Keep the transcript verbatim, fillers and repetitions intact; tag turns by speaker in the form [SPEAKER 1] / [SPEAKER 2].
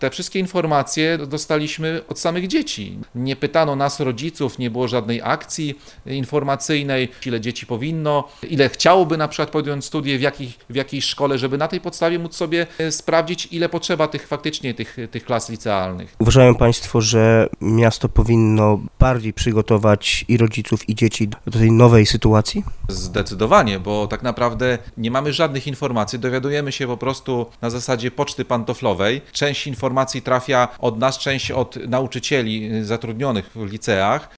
[SPEAKER 1] Te wszystkie informacje dostaliśmy od samych dzieci. Nie pytano nas, rodziców, nie było żadnej akcji informacyjnej, ile dzieci powinno, ile chciałoby na przykład podjąć studia, w, jakich, w jakiej szkole, żeby na tej podstawie móc sobie sprawdzić, ile potrzeba tych faktycznie tych, tych klas licealnych.
[SPEAKER 2] Uważają Państwo, że miasto powinno bardziej przygotować i rodziców, i dzieci do tej nowej sytuacji?
[SPEAKER 1] Zdecydowanie, bo tak naprawdę nie mamy żadnych informacji, dowiadujemy się po prostu na zasadzie poczty pantoflowej. Część informacji trafia od nas, część od nauczycieli zatrudnionych w liceach.